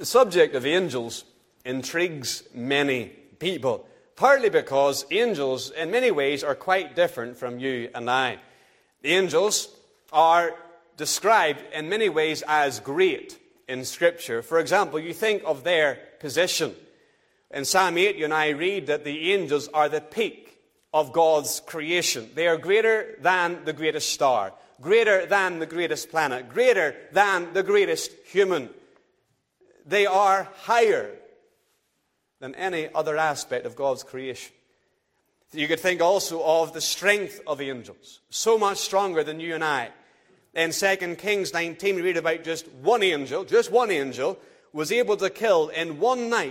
subject of angels intrigues many people, partly because angels in many ways are quite different from you and I. The angels are described in many ways as great in Scripture. For example, you think of their position. In Psalm 8, you and I read that the angels are the peak of God's creation. They are greater than the greatest star, greater than the greatest planet, greater than the greatest human. They are higher than any other aspect of God's creation. You could think also of the strength of angels, so much stronger than you and I. In 2 Kings 19, we read about just one angel was able to kill in one night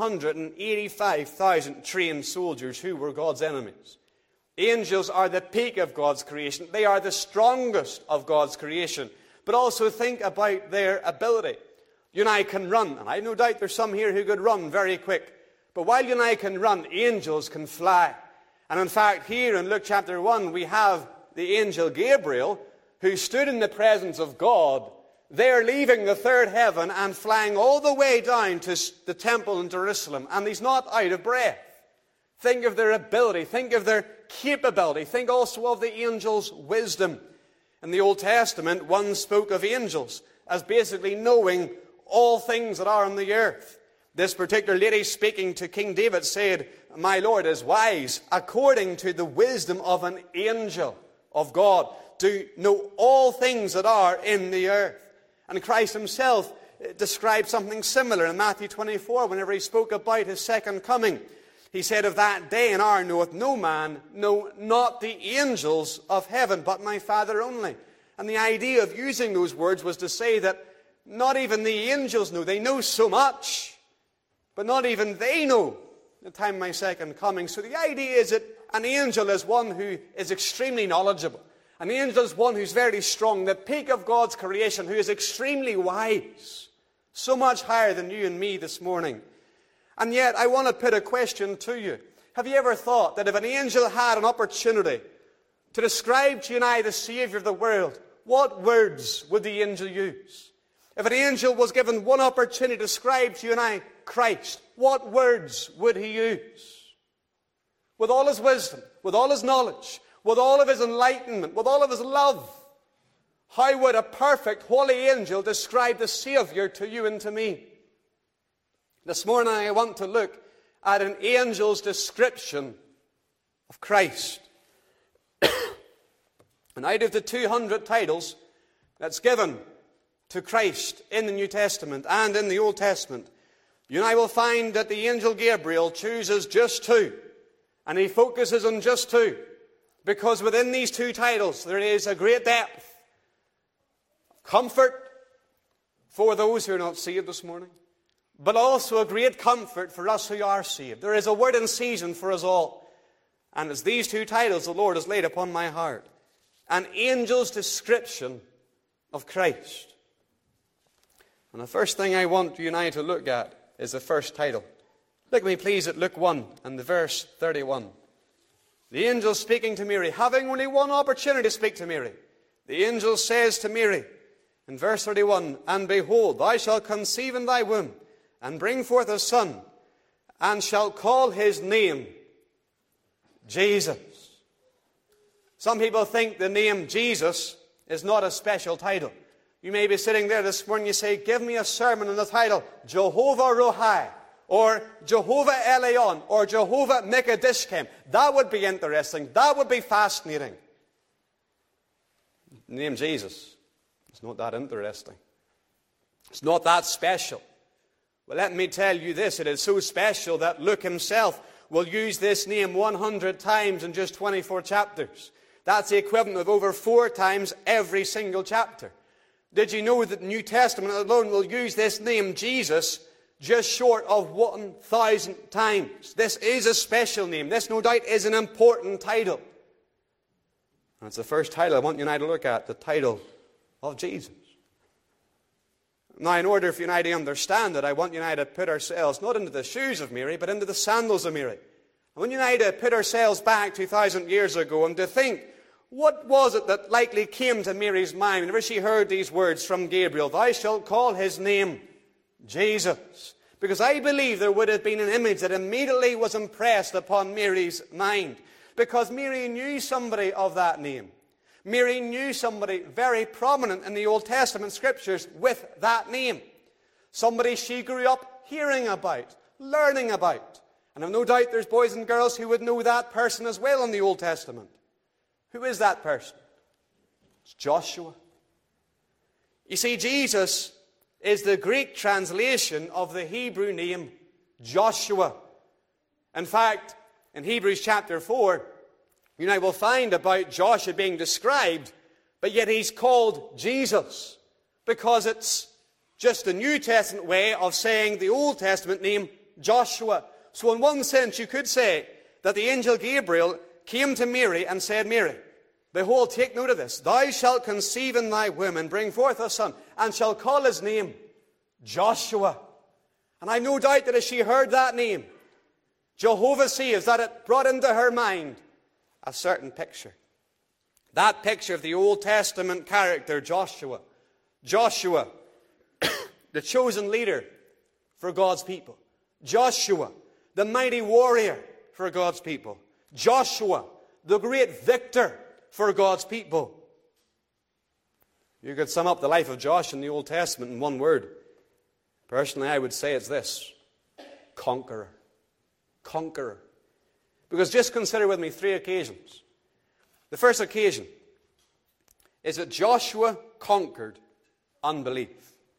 185,000 trained soldiers who were God's enemies. Angels are the peak of God's creation. They are the strongest of God's creation. But also think about their ability. You and I can run, and I have no doubt there's some here who could run very quick. But while you and I can run, angels can fly. And in fact, here in Luke chapter 1, we have the angel Gabriel, who stood in the presence of God. They're leaving the third heaven and flying all the way down to the temple in Jerusalem. And he's not out of breath. Think of their ability. Think of their capability. Think also of the angels' wisdom. In the Old Testament, one spoke of angels as basically knowing all things that are on the earth. This particular lady speaking to King David said, "My Lord is wise according to the wisdom of an angel of God to know all things that are in the earth." And Christ himself described something similar in Matthew 24 whenever he spoke about his second coming. He said, "Of that day and hour knoweth no man, no, not the angels of heaven, but my Father only." And the idea of using those words was to say that not even the angels know. They know so much, but not even they know the time of my second coming. So the idea is that an angel is one who is extremely knowledgeable. An angel is one who's very strong, the peak of God's creation, who is extremely wise. So much higher than you and me this morning. And yet, I want to put a question to you. Have you ever thought that if an angel had an opportunity to describe to you and I the Savior of the world, what words would the angel use? If an angel was given one opportunity to describe to you and I Christ, what words would he use? With all his wisdom, with all his knowledge, with all of his enlightenment, with all of his love, how would a perfect holy angel describe the Savior to you and to me? This morning I want to look at an angel's description of Christ. And out of the 200 titles that's given to Christ in the New Testament and in the Old Testament, you and I will find that the angel Gabriel chooses just two. And he focuses on just two. Because within these two titles there is a great depth, comfort for those who are not saved this morning, but also a great comfort for us who are saved. There is a word in season for us all. And it's these two titles the Lord has laid upon my heart. An angel's description of Christ. And the first thing I want you and I to look at is the first title. Look with me please at Luke 1 and the verse 31. The angel speaking to Mary, having only one opportunity to speak to Mary. The angel says to Mary in verse 31, "And behold, thou shalt conceive in thy womb, and bring forth a son, and shalt call his name Jesus." Some people think the name Jesus is not a special title. You may be sitting there this morning, you say, "Give me a sermon on the title, Jehovah Rohi, or Jehovah Elion, or Jehovah Mikadishkem." That would be interesting. That would be fascinating. The name Jesus is not that interesting. It's not that special. Well, let me tell you this. It is so special that Luke himself will use this name 100 times in just 24 chapters. That's the equivalent of over 4 times every single chapter. Did you know that the New Testament alone will use this name Jesus just short of 1,000 times? This is a special name. This, no doubt, is an important title. That's the first title I want you and I to look at, the title of Jesus. Now, in order for you and I to understand it, I want you and I to put ourselves not into the shoes of Mary, but into the sandals of Mary. I want you and I to put ourselves back 2,000 years ago and to think, what was it that likely came to Mary's mind whenever she heard these words from Gabriel? "Thou shalt call his name Jesus. Because I believe there would have been an image that immediately was impressed upon Mary's mind. Because Mary knew somebody of that name. Mary knew somebody very prominent in the Old Testament Scriptures with that name. Somebody she grew up hearing about, learning about. And I've no doubt there's boys and girls who would know that person as well in the Old Testament. Who is that person? It's Joshua. You see, Jesus is the Greek translation of the Hebrew name Joshua. In fact, in Hebrews chapter 4, you now will find about Joshua being described, but yet he's called Jesus, because it's just a New Testament way of saying the Old Testament name Joshua. So in one sense you could say that the angel Gabriel came to Mary and said, Mary, behold, take note of this, thou shalt conceive in thy womb and bring forth a son, and shall call his name Joshua. And I have no doubt that as she heard that name, Jehovah saves, that it brought into her mind a certain picture. That picture of the Old Testament character, Joshua. Joshua, the chosen leader for God's people. Joshua, the mighty warrior for God's people. Joshua, the great victor for God's people. You could sum up the life of Joshua in the Old Testament in one word. Personally, I would say it's this: conqueror. Conqueror. Because just consider with me 3 occasions. The first occasion is that Joshua conquered unbelief.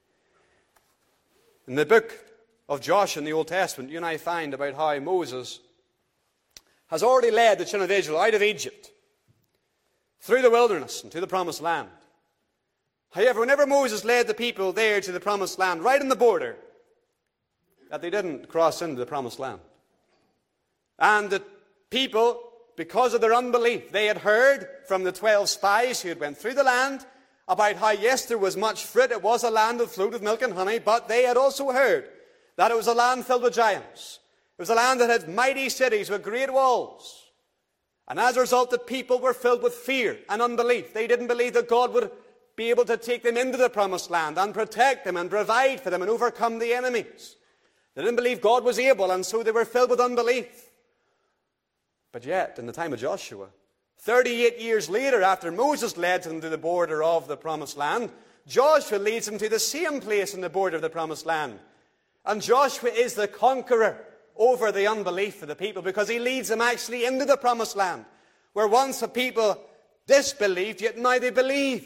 In the book of Joshua in the Old Testament, you and I find about how Moses has already led the children of Israel out of Egypt, through the wilderness and to the promised land. However, whenever Moses led the people there to the promised land, right on the border, that they didn't cross into the promised land. And the people, because of their unbelief, they had heard from the 12 spies who had went through the land about how, yes, there was much fruit, it was a land that flowed with milk and honey, but they had also heard that it was a land filled with giants. It was a land that had mighty cities with great walls. And as a result, the people were filled with fear and unbelief. They didn't believe that God would be able to take them into the promised land and protect them and provide for them and overcome the enemies. They didn't believe God was able, and so they were filled with unbelief. But yet, in the time of Joshua, 38 years later, after Moses led them to the border of the promised land, Joshua leads them to the same place in the border of the promised land. And Joshua is the conqueror over the unbelief of the people, because he leads them actually into the promised land, where once the people disbelieved, yet now they believe.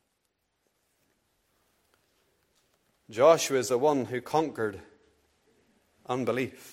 Joshua is the one who conquered unbelief.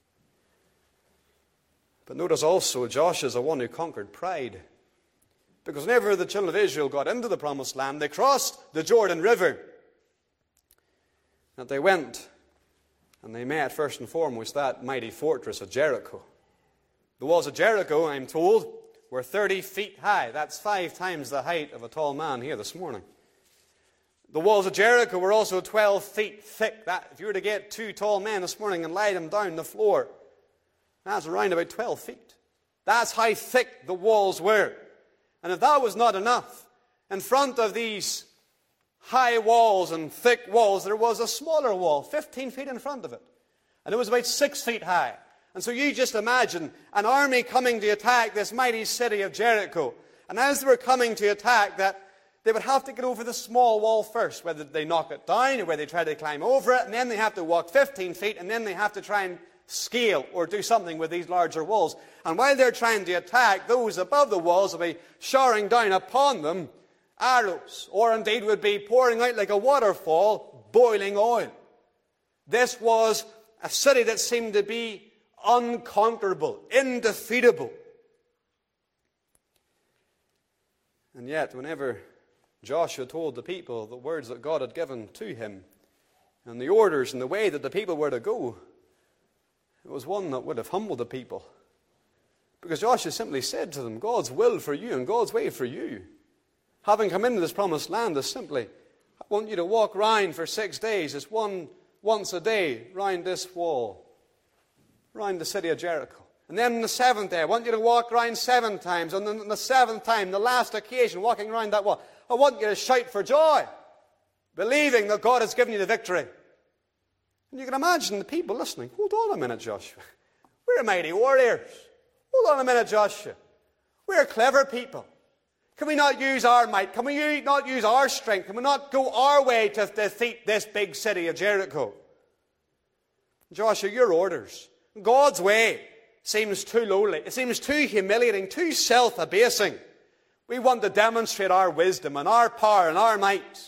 But notice also, Joshua is the one who conquered pride. Because whenever the children of Israel got into the promised land, they crossed the Jordan River. And they went and they met, first and foremost, that mighty fortress of Jericho. The walls of Jericho, I'm told, were 30 feet high. That's 5 times the height of a tall man here this morning. The walls of Jericho were also 12 feet thick. That, if you were to get 2 tall men this morning and lie them down the floor, that's around about 12 feet. That's how thick the walls were. And if that was not enough, in front of these high walls and thick walls, there was a smaller wall, 15 feet in front of it. And it was about 6 feet high. And so you just imagine an army coming to attack this mighty city of Jericho. And as they were coming to attack, that they would have to get over the small wall first, whether they knock it down or whether they try to climb over it, and then they have to walk 15 feet, and then they have to try and scale or do something with these larger walls. And while they're trying to attack, those above the walls will be showering down upon them arrows, or indeed would be pouring out like a waterfall, boiling oil. This was a city that seemed to be unconquerable, indefeatable. And yet, whenever Joshua told the people the words that God had given to him, and the orders and the way that the people were to go, it was one that would have humbled the people. Because Joshua simply said to them, God's will for you and God's way for you, having come into this promised land, is simply, I want you to walk round for 6 days, just once a day, round this wall, round the city of Jericho. And then on the 7th day, I want you to walk round 7 times. And then on the 7th time, the last occasion, walking round that wall, I want you to shout for joy, believing that God has given you the victory. And you can imagine the people listening. Hold on a minute, Joshua. We're mighty warriors. Hold on a minute, Joshua. We're clever people. Can we not use our might? Can we not use our strength? Can we not go our way to defeat this big city of Jericho? Joshua, your orders, God's way, seems too lowly. It seems too humiliating, too self-abasing. We want to demonstrate our wisdom and our power and our might.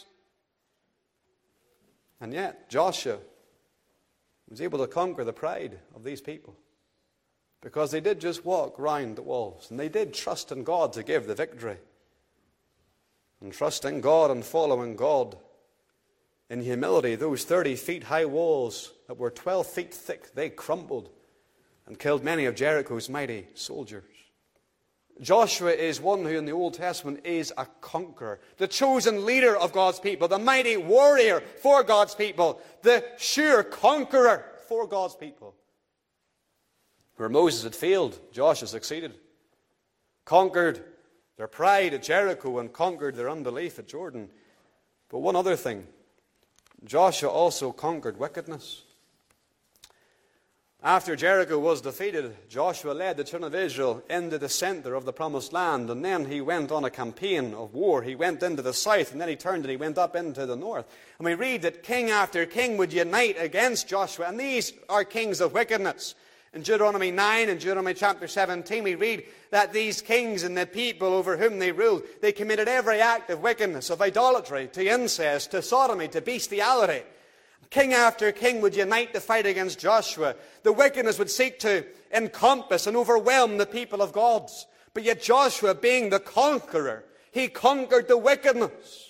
And yet, Joshua was able to conquer the pride of these people, because they did just walk round the walls, and they did trust in God to give the victory. And trusting God and following God in humility, those 30 feet high walls that were 12 feet thick, they crumbled and killed many of Jericho's mighty soldiers. Joshua is one who in the Old Testament is a conqueror, the chosen leader of God's people, the mighty warrior for God's people, the sure conqueror for God's people. Where Moses had failed, Joshua succeeded. Conquered their pride at Jericho and conquered their unbelief at Jordan. But one other thing, Joshua also conquered wickedness. After Jericho was defeated, Joshua led the children of Israel into the center of the promised land, and then he went on a campaign of war. He went into the south, and then he turned and he went up into the north. And we read that king after king would unite against Joshua, and these are kings of wickedness. In Deuteronomy 9 and Deuteronomy chapter 17, we read that these kings and the people over whom they ruled, they committed every act of wickedness, of idolatry, to incest, to sodomy, to bestiality. King after king would unite to fight against Joshua. The wickedness would seek to encompass and overwhelm the people of God. But yet Joshua, being the conqueror, he conquered the wickedness.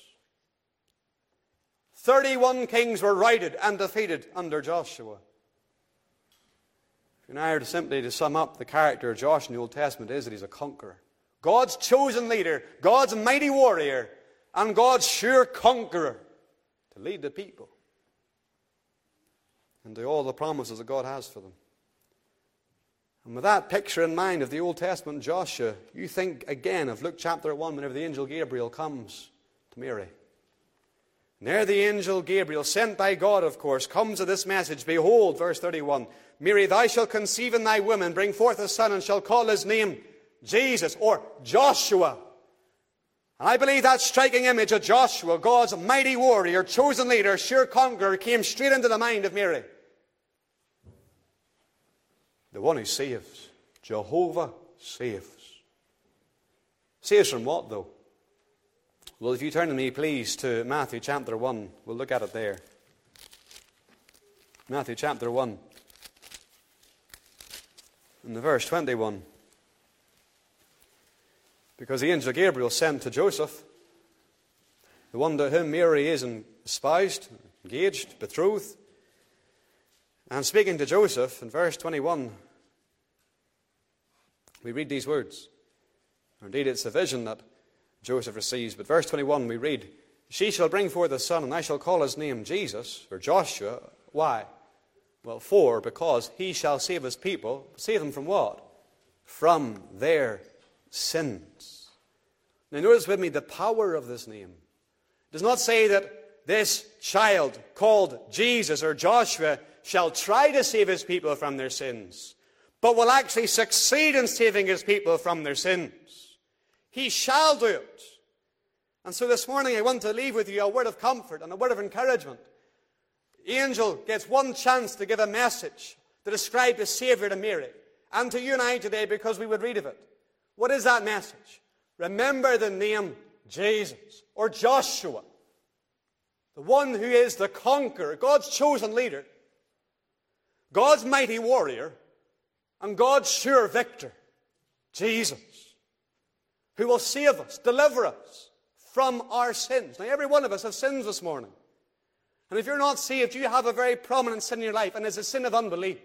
31 kings were routed and defeated under Joshua. If you now simply to sum up the character of Joshua in the Old Testament is that he's a conqueror. God's chosen leader, God's mighty warrior, and God's sure conqueror to lead the people into all the promises that God has for them. And with that picture in mind of the Old Testament Joshua, you think again of Luke chapter 1 whenever the angel Gabriel comes to Mary. And there the angel Gabriel, sent by God of course, comes with this message. Behold, verse 31, Mary, thou shalt conceive in thy womb, and bring forth a son, and shall call his name Jesus, or Joshua. And I believe that striking image of Joshua, God's mighty warrior, chosen leader, sure conqueror, came straight into the mind of Mary. The one who saves. Jehovah saves. Saves from what, though? Well, if you turn to me, please, to Matthew chapter 1, we'll look at it there. Matthew chapter 1. In the verse 21. Because the angel Gabriel sent to Joseph, the one to whom Mary is espoused, engaged, betrothed, and speaking to Joseph, in verse 21, we read these words. Indeed, it's a vision that Joseph receives. But verse 21, we read, she shall bring forth a son, and I shall call his name Jesus, or Joshua. Why? Well, because he shall save his people. Save them from what? From their sins. Now notice with me the power of this name. It does not say that this child called Jesus or Joshua shall try to save his people from their sins, but will actually succeed in saving his people from their sins. He shall do it. And so this morning I want to leave with you a word of comfort and a word of encouragement. The angel gets one chance to give a message to describe the Savior to Mary and to you and I today, because we would read of it. What is that message? Remember the name Jesus or Joshua, the one who is the conqueror, God's chosen leader, God's mighty warrior, and God's sure victor, Jesus, who will save us, deliver us from our sins. Now, every one of us have sins this morning. And if you're not saved, you have a very prominent sin in your life, and it's a sin of unbelief.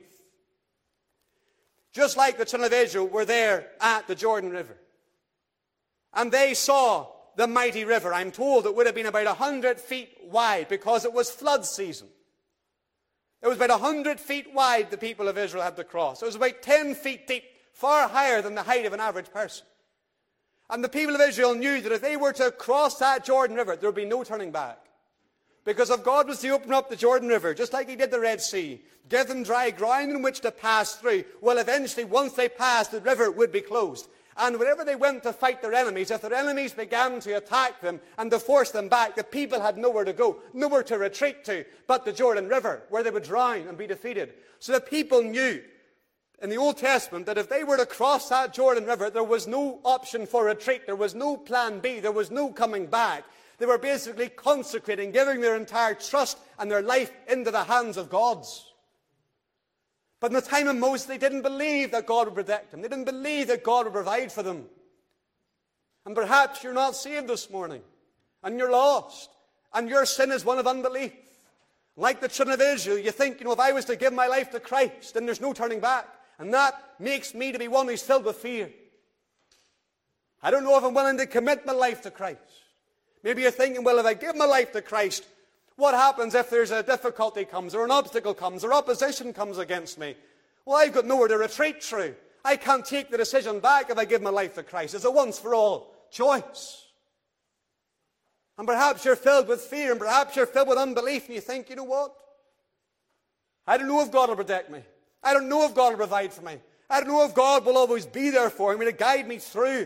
Just like the children of Israel were there at the Jordan River. And they saw the mighty river. I'm told it would have been about 100 feet wide because it was flood season. It was about 100 feet wide the people of Israel had to cross. It was about 10 feet deep, far higher than the height of an average person. And the people of Israel knew that if they were to cross that Jordan River, there would be no turning back. Because if God was to open up the Jordan River, just like he did the Red Sea, give them dry ground in which to pass through, well, eventually, once they passed, the river would be closed. And whenever they went to fight their enemies, if their enemies began to attack them and to force them back, the people had nowhere to go, nowhere to retreat to, but the Jordan River, where they would drown and be defeated. So the people knew in the Old Testament that if they were to cross that Jordan River, there was no option for retreat. There was no plan B. There was no coming back. They were basically consecrating, giving their entire trust and their life into the hands of God's. But in the time of Moses, they didn't believe that God would protect them. They didn't believe that God would provide for them. And perhaps you're not saved this morning, and you're lost, and your sin is one of unbelief. Like the children of Israel, you think, if I was to give my life to Christ, then there's no turning back. And that makes me to be one who's filled with fear. I don't know if I'm willing to commit my life to Christ. Maybe you're thinking, well, if I give my life to Christ, what happens if there's a difficulty comes, or an obstacle comes, or opposition comes against me? Well, I've got nowhere to retreat through. I can't take the decision back if I give my life to Christ. It's a once-for-all choice. And perhaps you're filled with fear, and perhaps you're filled with unbelief, and you think, you know what? I don't know if God will protect me. I don't know if God will provide for me. I don't know if God will always be there for me to guide me through.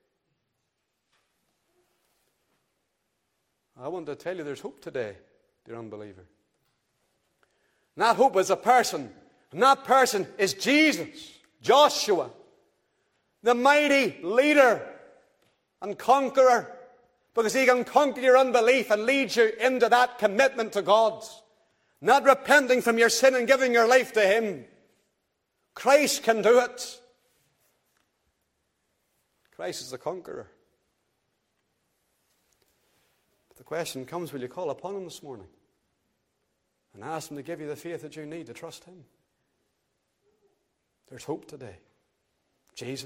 I want to tell you there's hope today, dear unbeliever. And that hope is a person. And that person is Jesus, Joshua, the mighty leader and conqueror. Because he can conquer your unbelief and lead you into that commitment to God. Not repenting from your sin and giving your life to him. Christ can do it. Christ is the conqueror. But the question comes, will you call upon him this morning and ask him to give you the faith that you need to trust him? There's hope today. Jesus.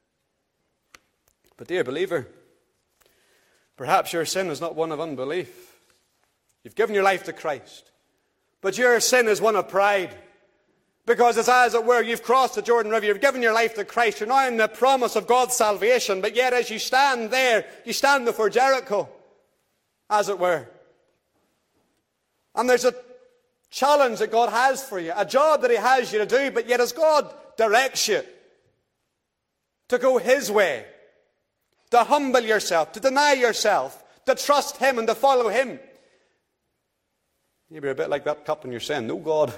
But dear believer, perhaps your sin is not one of unbelief. You've given your life to Christ. But your sin is one of pride. Because it's as it were, you've crossed the Jordan River, you've given your life to Christ, you're now in the promise of God's salvation, but yet as you stand there, you stand before Jericho, as it were. And there's a challenge that God has for you, a job that he has you to do, but yet as God directs you to go his way, to humble yourself, to deny yourself, to trust him and to follow him. Maybe you're a bit like that couple and you're saying, no, God.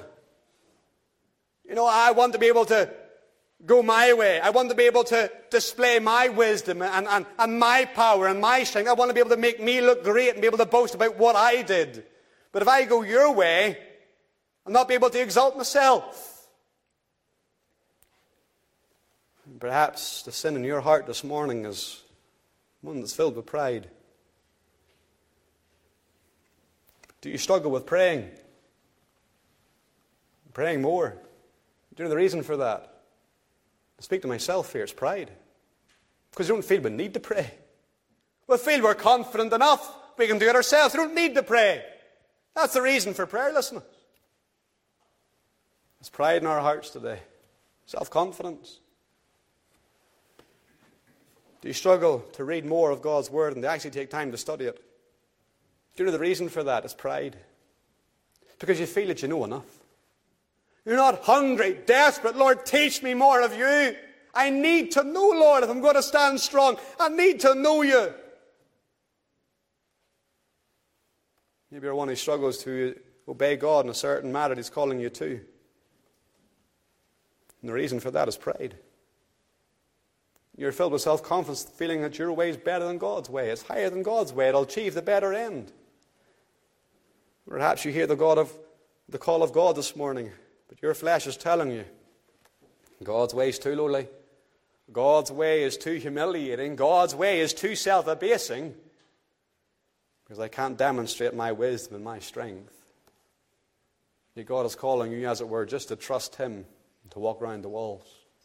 I want to be able to go my way. I want to be able to display my wisdom and my power and my strength. I want to be able to make me look great and be able to boast about what I did. But if I go your way, I'll not be able to exalt myself. And perhaps the sin in your heart this morning is one that's filled with pride. Do you struggle with praying? Praying more? Do you know the reason for that? I speak to myself here, it's pride. Because we don't feel we need to pray. We feel we're confident enough, we can do it ourselves, we don't need to pray. That's the reason for prayerlessness. There's pride in our hearts today. Self-confidence. Do you struggle to read more of God's Word and to actually take time to study it? Do you know the reason for that? It's pride. Because you feel that you know enough. You're not hungry, desperate. Lord, teach me more of you. I need to know, Lord, if I'm going to stand strong. I need to know you. Maybe you're one who struggles to obey God in a certain matter he's calling you to. And the reason for that is pride. You're filled with self-confidence, feeling that your way is better than God's way. It's higher than God's way. It'll achieve the better end. Perhaps you hear the call of God this morning, but your flesh is telling you, God's way is too lowly. God's way is too humiliating. God's way is too self-abasing. Because I can't demonstrate my wisdom and my strength. Yet God is calling you, as it were, just to trust him, to walk around the walls.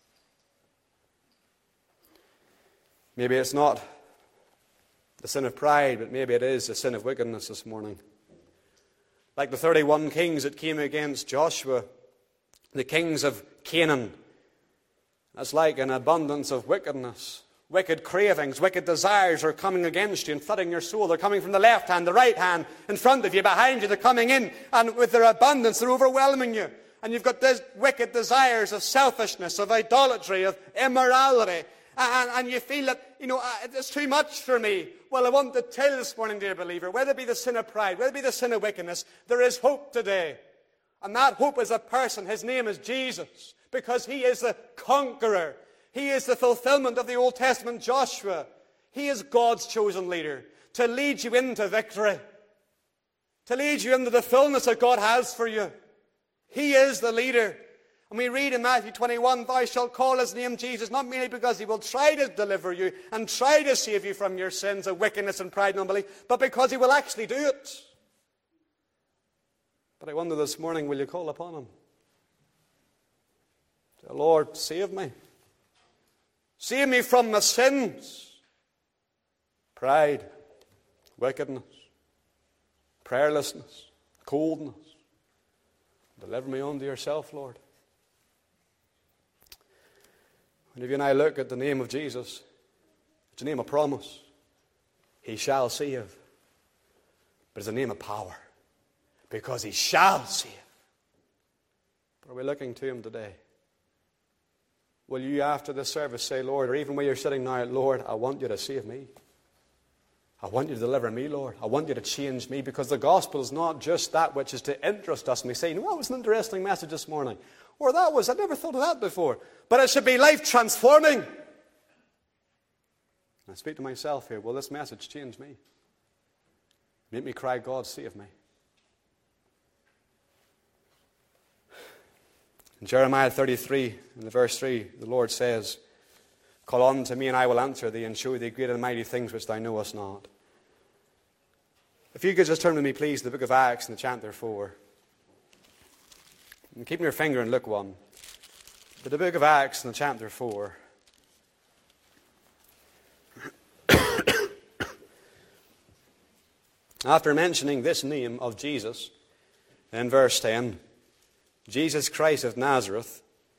Maybe it's not the sin of pride, but maybe it is the sin of wickedness this morning. Like the 31 kings that came against Joshua, the kings of Canaan. That's like an abundance of wickedness Wicked cravings, wicked desires are coming against you and flooding your soul. They're coming from the left hand, the right hand, in front of you, behind you. They're coming in, and with their abundance, they're overwhelming you. And you've got these wicked desires of selfishness, of idolatry, of immorality. And you feel that, it's too much for me. Well, I want to tell you this morning, dear believer, whether it be the sin of pride, whether it be the sin of wickedness, there is hope today. And that hope is a person. His name is Jesus, because he is the conqueror. He is the fulfillment of the Old Testament Joshua. He is God's chosen leader to lead you into victory, to lead you into the fullness that God has for you. He is the leader. And we read in Matthew 21, thou shalt call his name Jesus, not merely because he will try to deliver you and try to save you from your sins of wickedness and pride and unbelief, but because he will actually do it. But I wonder this morning, will you call upon him? Say, Lord, save me. Save me from my sins. Pride, wickedness, prayerlessness, coldness. Deliver me unto yourself, Lord. When you and I look at the name of Jesus, it's a name of promise. He shall save. But it's a name of power, because he shall save. But are we looking to him today? Will you, after this service, say, Lord, or even where you're sitting now, Lord, I want you to save me. I want you to deliver me, Lord. I want you to change me, because the gospel is not just that which is to interest us. And we say, that was an interesting message this morning. Or I never thought of that before. But it should be life transforming. I speak to myself here. Will this message change me? Make me cry, God, save me. In Jeremiah 33, in the verse 3, the Lord says, call on to me, and I will answer thee, and show thee great and mighty things which thou knowest not. If you could just turn with me, please, to the book of Acts and the chapter 4. And keep your finger in Luke 1. But the book of Acts and the chapter 4. After mentioning this name of Jesus, in verse 10, Jesus Christ of Nazareth,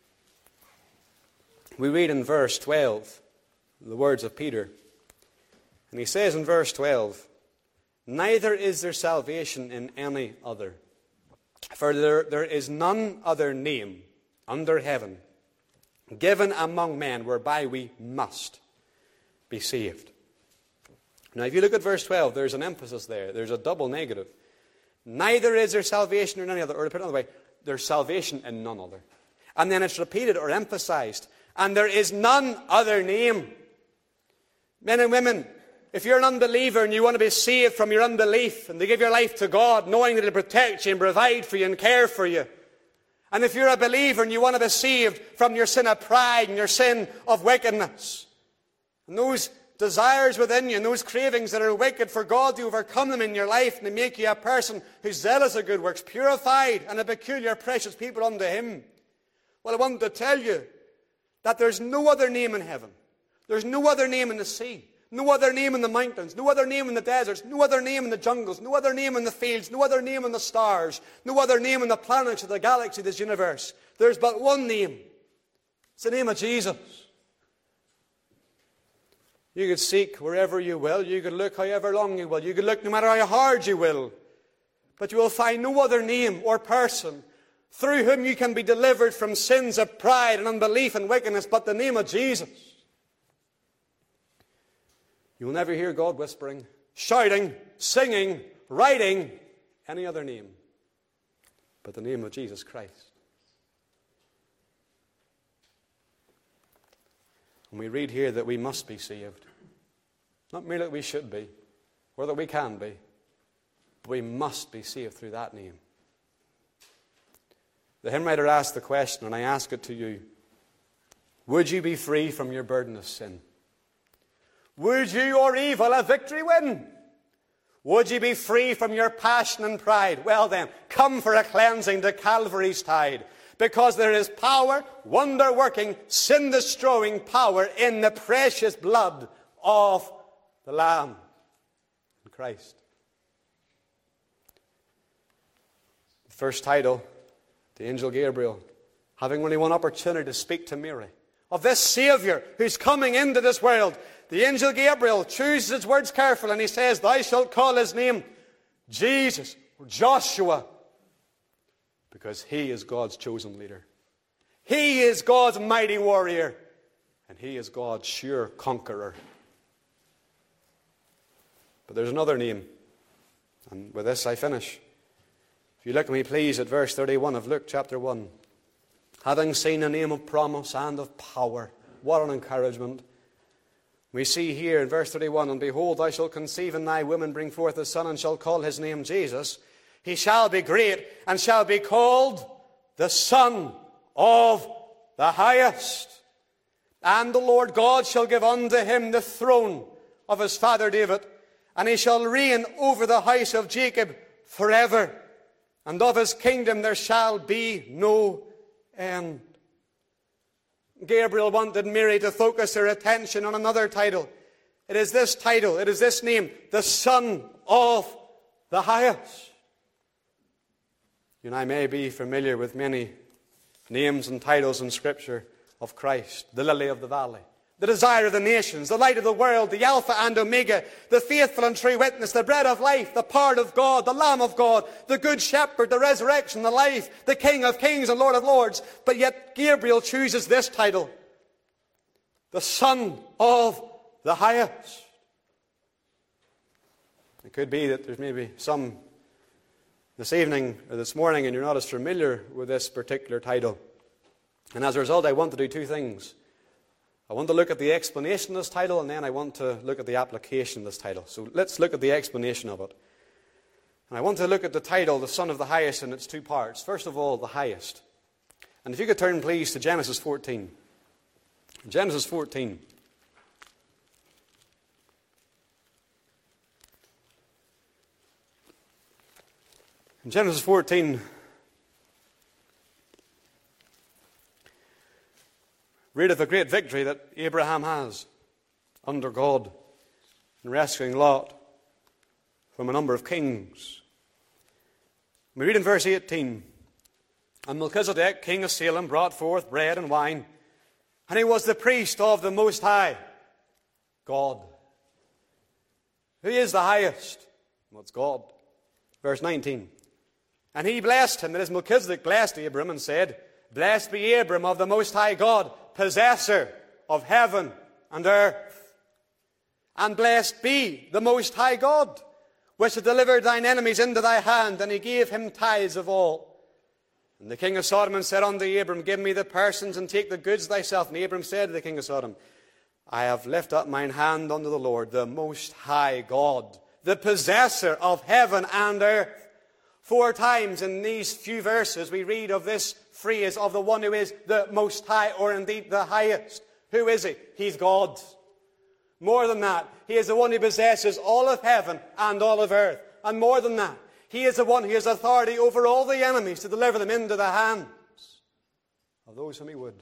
we read in verse 12 the words of Peter. And he says in verse 12, neither is there salvation in any other, for there is none other name under heaven given among men whereby we must be saved. Now if you look at verse 12, there's an emphasis there. There's a double negative. Neither is there salvation in any other, or to put it another way, there's salvation in none other. And then it's repeated or emphasized. And there is none other name. Men and women, if you're an unbeliever and you want to be saved from your unbelief and to give your life to God, knowing that he'll protect you and provide for you and care for you. And if you're a believer and you want to be saved from your sin of pride and your sin of wickedness, and those desires within you and those cravings that are wicked, for God to overcome them in your life and to make you a person who's zealous of good works, purified and a peculiar precious people unto him. Well, I want to tell you that there's no other name in heaven. There's no other name in the sea. No other name in the mountains. No other name in the deserts. No other name in the jungles. No other name in the fields. No other name in the stars. No other name in the planets of the galaxy, this universe. There's but one name. It's the name of Jesus. You could seek wherever you will. You could look however long you will. You could look no matter how hard you will. But you will find no other name or person through whom you can be delivered from sins of pride and unbelief and wickedness but the name of Jesus. You will never hear God whispering, shouting, singing, writing any other name but the name of Jesus Christ. And we read here that we must be saved. Not merely that we should be, or that we can be, but we must be saved through that name. The hymn writer asked the question, and I ask it to you. Would you be free from your burden of sin? Would you or evil a victory win? Would you be free from your passion and pride? Well then, come for a cleansing to Calvary's tide. Because there is power, wonder-working, sin-destroying power in the precious blood of the Lamb, Christ. The first title, the angel Gabriel, having only one opportunity to speak to Mary, of this Savior who's coming into this world, the angel Gabriel chooses his words carefully, and he says, thou shalt call his name Jesus, or Joshua, because he is God's chosen leader. He is God's mighty warrior, and he is God's sure conqueror. But there's another name, and with this I finish. If you look at me, please, at verse 31 of Luke chapter 1. Having seen a name of promise and of power. What an encouragement. We see here in verse 31, and behold, thou shalt conceive in thy womb and bring forth a son, and shall call his name Jesus. He shall be great, and shall be called the Son of the Highest. And the Lord God shall give unto him the throne of his father David, and he shall reign over the house of Jacob forever, and of his kingdom there shall be no end. Gabriel wanted Mary to focus her attention on another title. It is this title, it is this name, the Son of the Highest. You and I may be familiar with many names and titles in Scripture of Christ. The lily of the valley, the desire of the nations, the light of the world, the Alpha and Omega, the faithful and true witness, the bread of life, the part of God, the Lamb of God, the good shepherd, the resurrection, the life, the King of kings and Lord of lords. But yet Gabriel chooses this title, the Son of the Highest. It could be that there's maybe some this evening or this morning and you're not as familiar with this particular title. And as a result, I want to do two things. I want to look at the explanation of this title, and then I want to look at the application of this title. So let's look at the explanation of it. And I want to look at the title, the Son of the Highest, in its two parts. First of all, the highest. And if you could turn, please, to Genesis 14. Genesis 14. In Genesis 14, read of the great victory that Abraham has under God in rescuing Lot from a number of kings. We read in verse 18, and Melchizedek, king of Salem, brought forth bread and wine, and he was the priest of the Most High God. Who is the highest? Well, it's God. Verse 19, and he blessed him, that is, Melchizedek blessed Abram and said, blessed be Abram of the Most High God, possessor of heaven and earth. And blessed be the Most High God, which hath delivered thine enemies into thy hand, and he gave him tithes of all. And the king of Sodom said unto Abram, give me the persons, and take the goods thyself. And Abram said to the king of Sodom, I have lifted up mine hand unto the Lord, the Most High God, the possessor of heaven and earth. 4 times in these few verses we read of this phrase of the one who is the Most High, or indeed the highest. Who is he? He's God. More than that, he is the one who possesses all of heaven and all of earth. And more than that, he is the one who has authority over all the enemies to deliver them into the hands of those whom he would.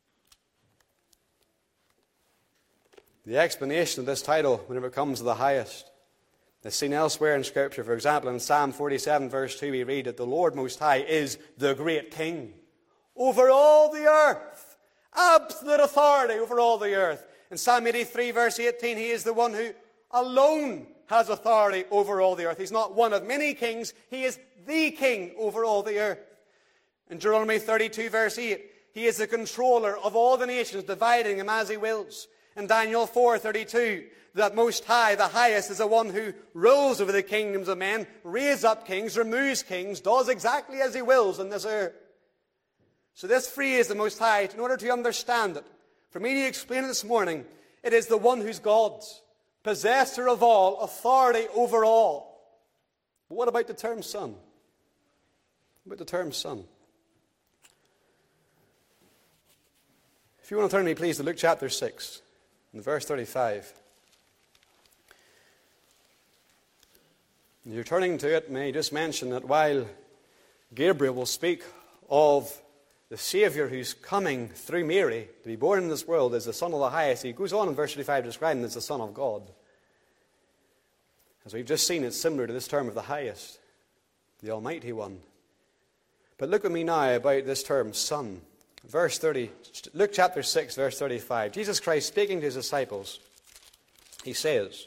The explanation of this title, whenever it comes to the highest, is seen elsewhere in Scripture. For example, in Psalm 47, verse 2, we read that the Lord Most High is the great King over all the earth. Absolute authority over all the earth. In Psalm 83, verse 18, he is the one who alone has authority over all the earth. He's not one of many kings. He is the King over all the earth. In Deuteronomy 32, verse 8, he is the controller of all the nations, dividing them as he wills. In Daniel 4:32, that Most High, the highest, is the one who rules over the kingdoms of men, raises up kings, removes kings, does exactly as he wills on this earth. So this phrase, the Most High, in order to understand it, for me to explain it this morning, it is the one who's God's, possessor of all, authority over all. But what about the term Son? What about the term Son? If you want to turn me, please, to Luke chapter 6, in verse 35. You're turning to it, may I just mention that while Gabriel will speak of the Savior who's coming through Mary to be born in this world as the Son of the Highest, he goes on in verse 35 to describe him as the Son of God. As we've just seen, it's similar to this term of the highest, the Almighty One. But look with me now about this term, Son. Luke chapter 6, verse 35. Jesus Christ speaking to his disciples, he says,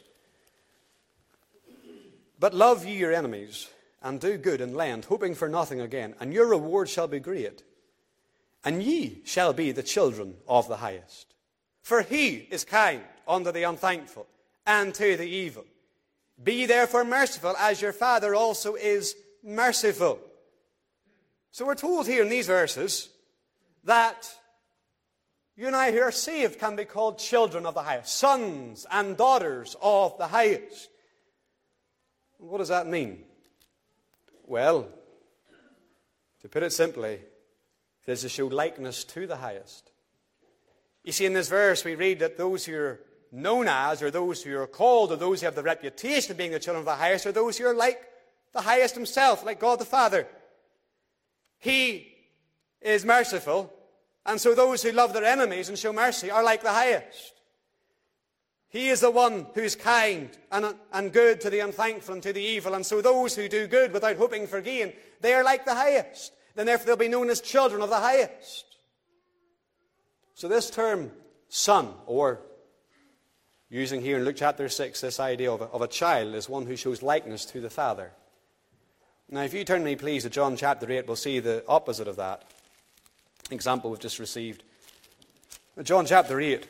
"But love ye your enemies, and do good and lend, hoping for nothing again, and your reward shall be great. And ye shall be the children of the highest. For he is kind unto the unthankful and to the evil. Be ye therefore merciful, as your Father also is merciful." So we're told here in these verses that you and I who are saved can be called children of the highest, sons and daughters of the highest. What does that mean? Well, to put it simply, it is to show likeness to the highest. You see, in this verse we read that those who are known as, or those who are called, or those who have the reputation of being the children of the highest, are those who are like the highest himself, like God the Father. He is merciful, and so those who love their enemies and show mercy are like the highest. He is the one who is kind and good to the unthankful and to the evil, and so those who do good without hoping for gain, they are like the highest. Then therefore they'll be known as children of the highest. So this term, son, or using here in Luke chapter 6, this idea of a child, is one who shows likeness to the Father. Now, if you turn me, please, to John chapter 8, we'll see the opposite of that example we've just received. John chapter 8.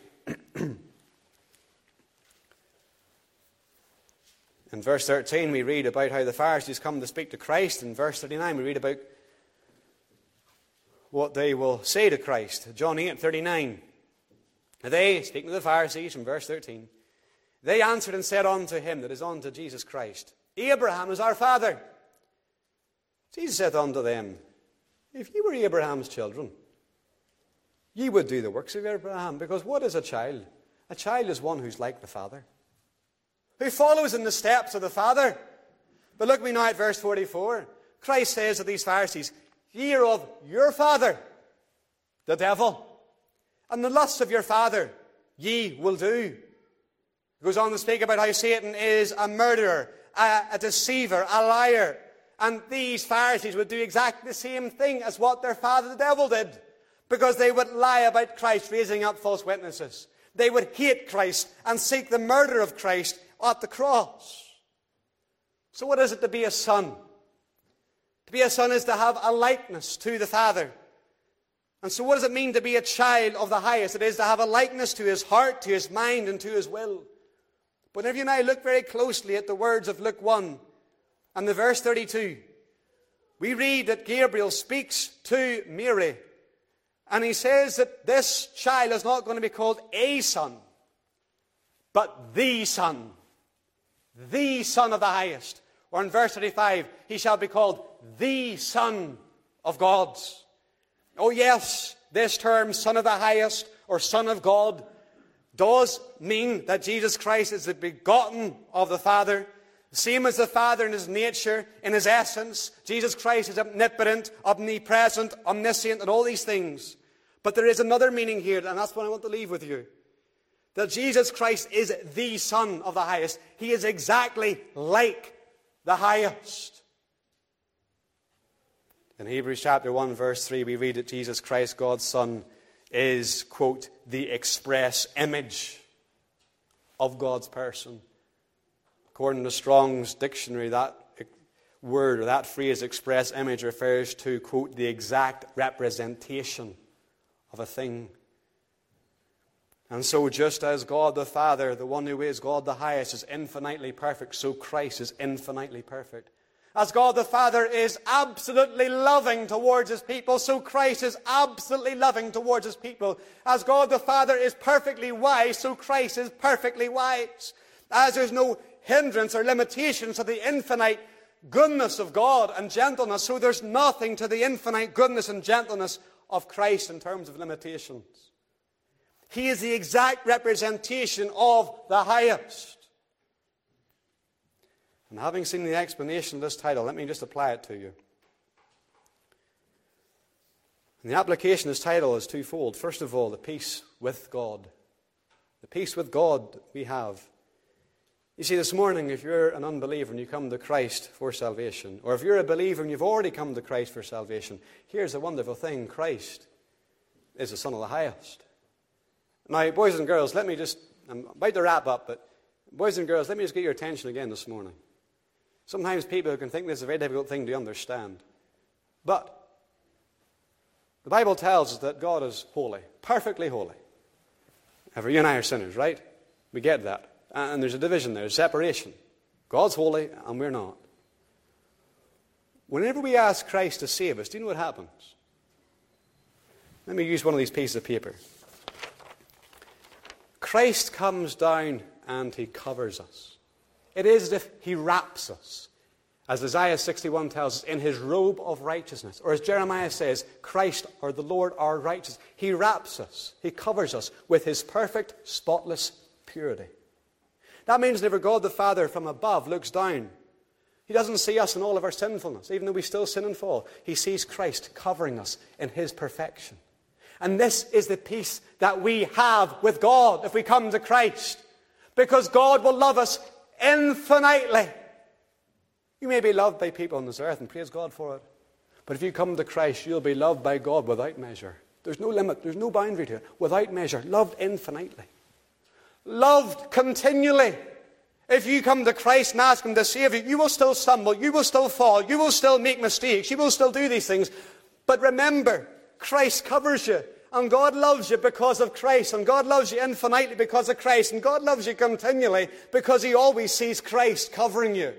In verse 13, we read about how the Pharisees come to speak to Christ. In verse 39, we read about what they will say to Christ. John 8:39. They, speaking to the Pharisees from verse 13, they answered and said unto him, that is unto Jesus Christ, "Abraham is our father." Jesus said unto them, "If ye were Abraham's children, ye would do the works of Abraham." Because what is a child? A child is one who's like the Father, who follows in the steps of the Father. But look me now at verse 44. Christ says to these Pharisees, "Ye are of your father, the devil, and the lusts of your father ye will do." He goes on to speak about how Satan is a murderer, a deceiver, a liar. And these Pharisees would do exactly the same thing as what their father the devil did, because they would lie about Christ, raising up false witnesses. They would hate Christ and seek the murder of Christ at the cross. So what is it to be a son? To be a son is to have a likeness to the Father. And so what does it mean to be a child of the highest? It is to have a likeness to his heart, to his mind, and to his will. But if you and I look very closely at the words of Luke 1 and the verse 32, we read that Gabriel speaks to Mary, and he says that this child is not going to be called a son, but the Son of the highest. Or in verse 35, he shall be called the Son of God. Oh yes, this term, Son of the highest, or Son of God, does mean that Jesus Christ is the begotten of the Father. The same as the Father in his nature, in his essence. Jesus Christ is omnipotent, omnipresent, omniscient, and all these things. But there is another meaning here, and that's what I want to leave with you. That Jesus Christ is the Son of the highest. He is exactly like the highest. In Hebrews chapter 1, verse 3, we read that Jesus Christ, God's Son, is, quote, the express image of God's person. According to Strong's dictionary, that word or that phrase, express image, refers to, quote, the exact representation of a thing. And so just as God the Father, the one who is God the highest, is infinitely perfect, so Christ is infinitely perfect. As God the Father is absolutely loving towards his people, so Christ is absolutely loving towards his people. As God the Father is perfectly wise, so Christ is perfectly wise. As there's no hindrance or limitations to the infinite goodness of God and gentleness, so there's nothing to the infinite goodness and gentleness of Christ in terms of limitations. He is the exact representation of the highest. And having seen the explanation of this title, let me just apply it to you. And the application of this title is twofold. First of all, the peace with God. The peace with God we have. You see, this morning, if you're an unbeliever and you come to Christ for salvation, or if you're a believer and you've already come to Christ for salvation, here's a wonderful thing. Christ is the Son of the Highest. Now, boys and girls, I'm about to wrap up, but boys and girls, let me just get your attention again this morning. Sometimes people can think this is a very difficult thing to understand. But the Bible tells us that God is holy, perfectly holy. However, you and I are sinners, right? We get that. And there's a division there, a separation. God's holy and we're not. Whenever we ask Christ to save us, do you know what happens? Let me use one of these pieces of paper. Christ comes down and he covers us. It is as if he wraps us, as Isaiah 61 tells us, in his robe of righteousness. Or as Jeremiah says, Christ, or the Lord, our righteousness. He wraps us, he covers us with his perfect, spotless purity. That means whenever God the Father from above looks down, he doesn't see us in all of our sinfulness, even though we still sin and fall. He sees Christ covering us in his perfection. And this is the peace that we have with God if we come to Christ. Because God will love us infinitely. You may be loved by people on this earth, and praise God for it. But if you come to Christ, you'll be loved by God without measure. There's no limit, there's no boundary to it. Without measure, loved infinitely. Loved continually. If you come to Christ and ask him to save you, you will still stumble, you will still fall, you will still make mistakes, you will still do these things. But remember, Christ covers you. And God loves you because of Christ. And God loves you infinitely because of Christ. And God loves you continually because he always sees Christ covering you.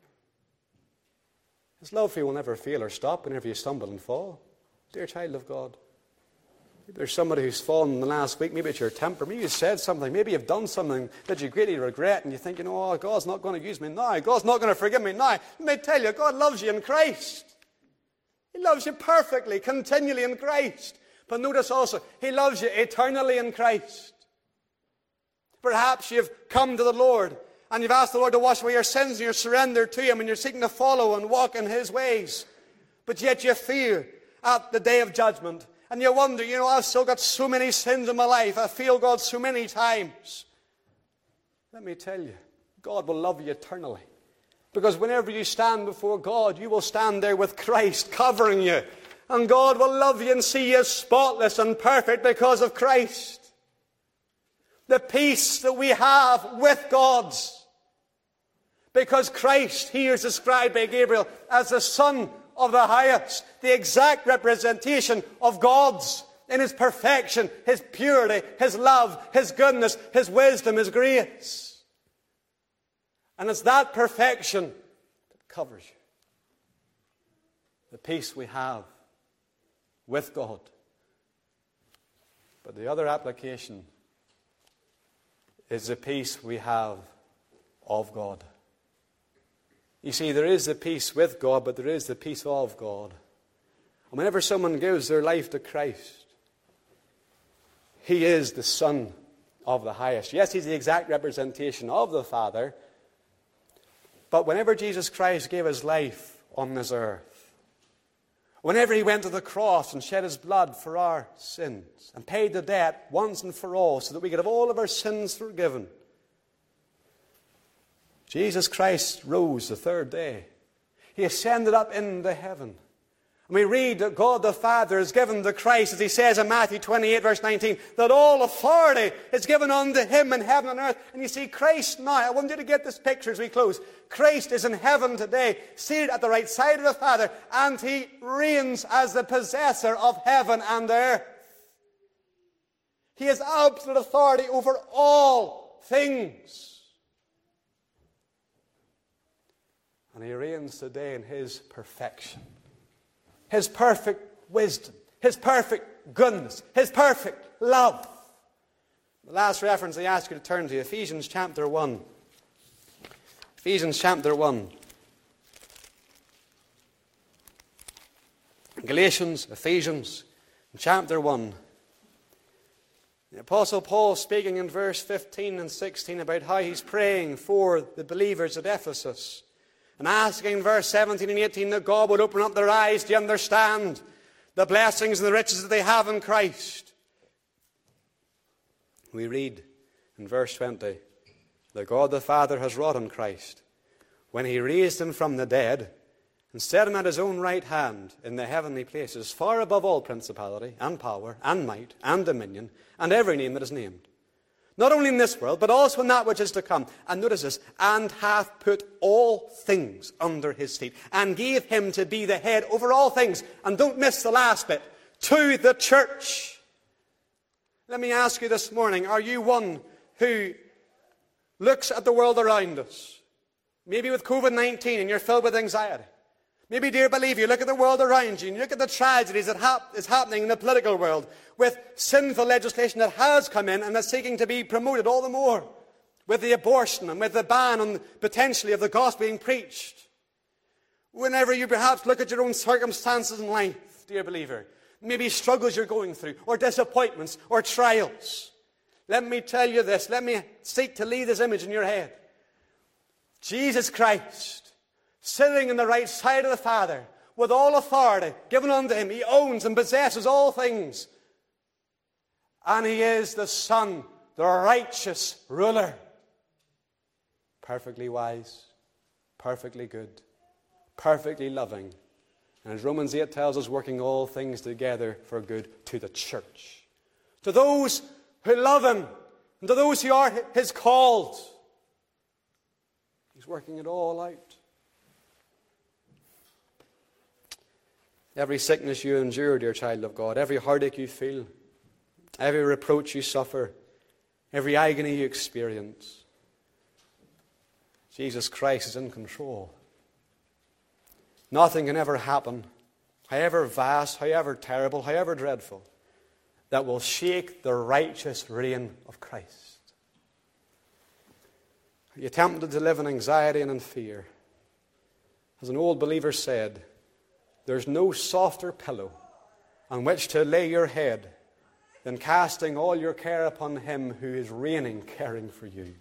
His love for you will never fail or stop whenever you stumble and fall. Dear child of God, maybe there's somebody who's fallen in the last week. Maybe it's your temper. Maybe you said something. Maybe you've done something that you greatly regret. And you think, oh, God's not going to use me now. God's not going to forgive me now. Let me tell you, God loves you in Christ. He loves you perfectly, continually in Christ. But notice also, he loves you eternally in Christ. Perhaps you've come to the Lord and you've asked the Lord to wash away your sins and you're surrendered to him and you're seeking to follow and walk in his ways. But yet you fear at the day of judgment. And you wonder, I've still got so many sins in my life. I failed God so many times. Let me tell you, God will love you eternally. Because whenever you stand before God, you will stand there with Christ covering you. And God will love you and see you spotless and perfect because of Christ. The peace that we have with God. Because Christ here is described by Gabriel as the Son of the Highest. The exact representation of God's in his perfection, his purity, his love, his goodness, his wisdom, his grace. And it's that perfection that covers you. The peace we have with God. But the other application is the peace we have of God. You see, there is the peace with God, but there is the peace of God. And whenever someone gives their life to Christ, he is the Son of the Highest. Yes, he's the exact representation of the Father. But whenever Jesus Christ gave his life on this earth, whenever he went to the cross and shed his blood for our sins and paid the debt once and for all so that we could have all of our sins forgiven, Jesus Christ rose the third day. He ascended up into heaven. And we read that God the Father has given to Christ, as he says in Matthew 28 verse 19, that all authority is given unto him in heaven and earth. And you see, Christ now, I want you to get this picture as we close. Christ is in heaven today, seated at the right side of the Father, and he reigns as the possessor of heaven and earth. He has absolute authority over all things. And he reigns today in his perfection. His perfect wisdom, his perfect goodness, his perfect love. The last reference I ask you to turn to, Ephesians chapter 1. Ephesians chapter 1. Galatians, Ephesians, chapter 1. The Apostle Paul speaking in verse 15 and 16 about how he's praying for the believers at Ephesus. And asking in verse 17 and 18 that God would open up their eyes to understand the blessings and the riches that they have in Christ. We read in verse 20 that God the Father has wrought in Christ when he raised him from the dead and set him at his own right hand in the heavenly places, far above all principality and power and might and dominion and every name that is named, not only in this world, but also in that which is to come. And notice this, and hath put all things under his feet, and gave him to be the head over all things. And don't miss the last bit, to the church. Let me ask you this morning, are you one who looks at the world around us, maybe with COVID-19, and you're filled with anxiety? Maybe, dear believer, you look at the world around you and you look at the tragedies that is happening in the political world with sinful legislation that has come in and that's seeking to be promoted all the more, with the abortion and with the ban on potentially of the gospel being preached. Whenever you perhaps look at your own circumstances in life, dear believer, maybe struggles you're going through or disappointments or trials, let me tell you this. Let me seek to leave this image in your head. Jesus Christ, sitting on the right side of the Father, with all authority given unto him. He owns and possesses all things. And he is the Son, the righteous ruler. Perfectly wise, perfectly good, perfectly loving. And as Romans 8 tells us, working all things together for good to the church. To those who love him, and to those who are his called. He's working it all out. Every sickness you endure, dear child of God, every heartache you feel, every reproach you suffer, every agony you experience, Jesus Christ is in control. Nothing can ever happen, however vast, however terrible, however dreadful, that will shake the righteous reign of Christ. Are you tempted to live in anxiety and in fear? As an old believer said, there's no softer pillow on which to lay your head than casting all your care upon him who is reigning, caring for you.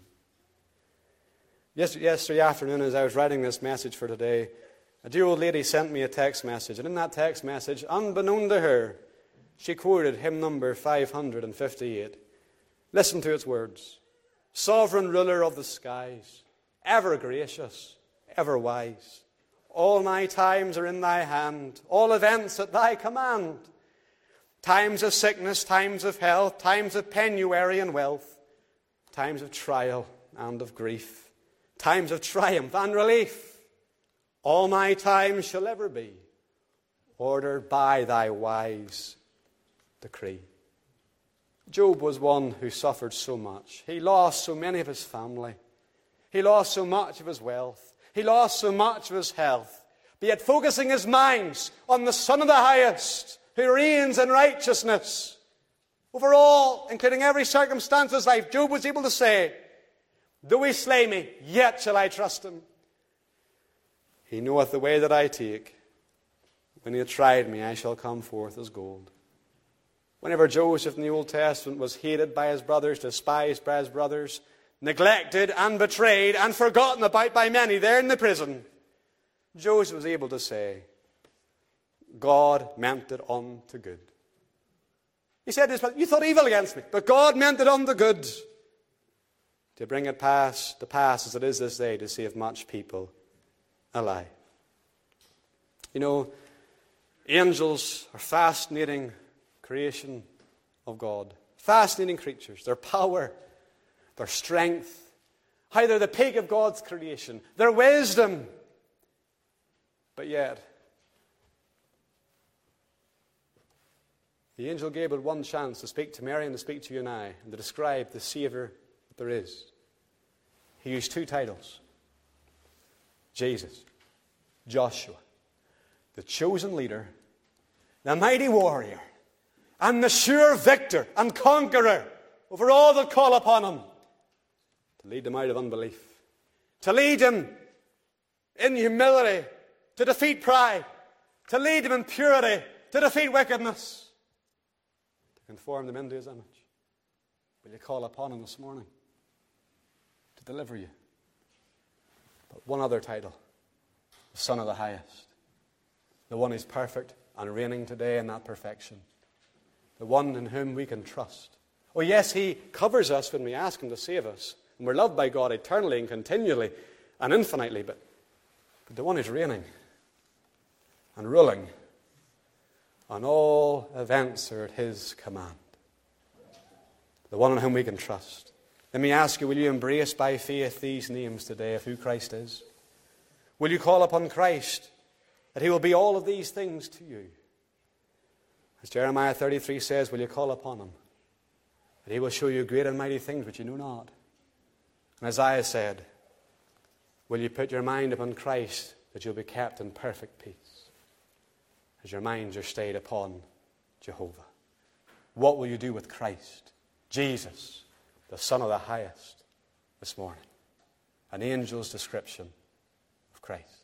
Yesterday afternoon, as I was writing this message for today, a dear old lady sent me a text message. And in that text message, unbeknown to her, she quoted hymn number 558. Listen to its words. Sovereign ruler of the skies, ever gracious, ever wise. All my times are in thy hand, all events at thy command. Times of sickness, times of health, times of penury and wealth, times of trial and of grief, times of triumph and relief. All my times shall ever be ordered by thy wise decree. Job was one who suffered so much. He lost so many of his family. He lost so much of his wealth. He lost so much of his health. But yet focusing his minds on the Son of the Highest, who reigns in righteousness over all, including every circumstance of his life, Job was able to say, though he slay me, yet shall I trust him. He knoweth the way that I take. When he hath tried me, I shall come forth as gold. Whenever Joseph in the Old Testament was hated by his brothers, despised by his brothers, neglected and betrayed and forgotten about by many there in the prison, Joseph was able to say, God meant it unto good. He said to his brother, you thought evil against me, but God meant it unto good, to bring it to pass as it is this day, to save much people alive. You know, angels are fascinating creation of God. Fascinating creatures. Their power, their strength, how they're the peak of God's creation, their wisdom. But yet, the angel Gabriel had one chance to speak to Mary and to speak to you and I, and to describe the Savior that there is. He used two titles. Jesus, Joshua, the chosen leader, the mighty warrior, and the sure victor and conqueror over all that call upon him, to lead them out of unbelief, to lead them in humility, to defeat pride, to lead them in purity, to defeat wickedness, to conform them into his image. Will you call upon him this morning to deliver you? But one other title, the Son of the Highest, the one who's perfect and reigning today in that perfection, the one in whom we can trust. Oh yes, he covers us when we ask him to save us, and we're loved by God eternally and continually and infinitely, but the one who's reigning, and ruling, and all events are at his command. The one on whom we can trust. Let me ask you, will you embrace by faith these names today of who Christ is? Will you call upon Christ that he will be all of these things to you? As Jeremiah 33 says, will you call upon him that he will show you great and mighty things which you know not? And Isaiah said, will you put your mind upon Christ that you'll be kept in perfect peace as your minds are stayed upon Jehovah? What will you do with Christ, Jesus, the Son of the Highest, this morning? An angel's description of Christ.